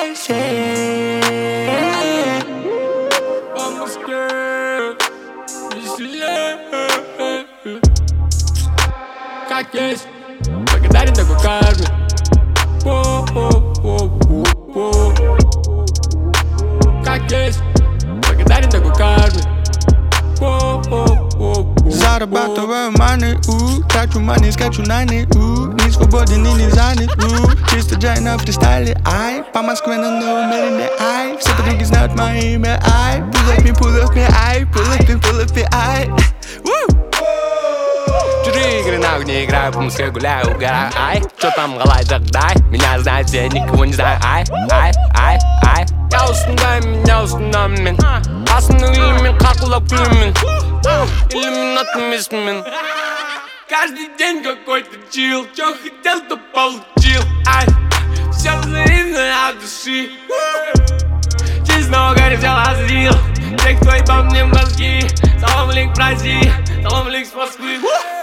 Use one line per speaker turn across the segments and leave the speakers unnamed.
веселее.
По-москве веселее. Как есть, благодарен такой карме. Как есть, благодарен такой карме.
Зарабатываю money, трачу money, скачу найны, не свободен и не занят, чисто джай на фристайле, ай, по Москве на номере, ай, все подруги знают мое имя, ай, pull up me, ай, pull up me, ай.
Чужие игры нахуй не играю, по Москве гуляю, угораю, ай. Чё там, галай, дай, меня знают все, никого не знаю, ай. Я устындай, меня устынамын. Қасымның мен қақылап күлімін. Иллюминат емеспін. Каждый день какой-то чил. Чё хотел, то получил, ай. Все взаимно от души. Жизнь снова горит, взял, озрил. Те, кто ебал мне мозги. Салам алейкум, Россия. Салам алейкум с Москвы.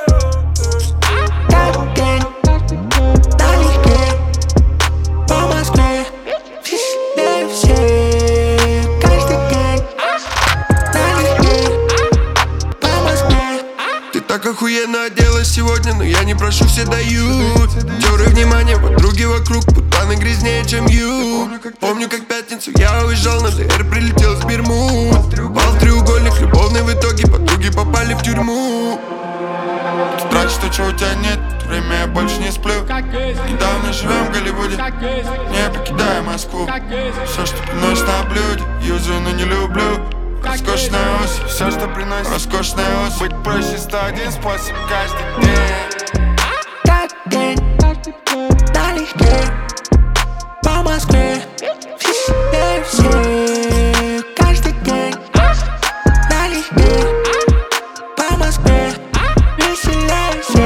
Каждый день налегке, по Москве веселее все. Каждый день налегке, по Москве.
Ты так охуенно оделась сегодня, но я не прошу, все дают. Теры внимание, подруги вокруг, путаны грязнее, чем ю. Помню, как пятницу я уезжал на ДР, прилетел с Бермуд. Пал треугольник любовный, в итоге подруги попали в тюрьму. Тетрадь, что чего у тебя нет, время я больше не сплю. Недавно живем в Голливуде, не покидая Москву. Все, что приносит на блюде, юзаю, но не люблю. Роскошная ось, все, что приносит роскошная ось. Быть проще 101 способ каждый день.
Каждый день налегке, по Москве веселее все. Каждый день налегке, по Москве веселее все.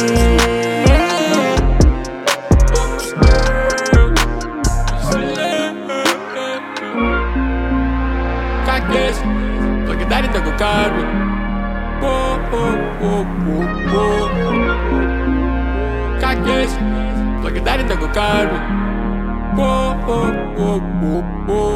Как есть, благодарен такой карме. Как есть, благодарен такой карме.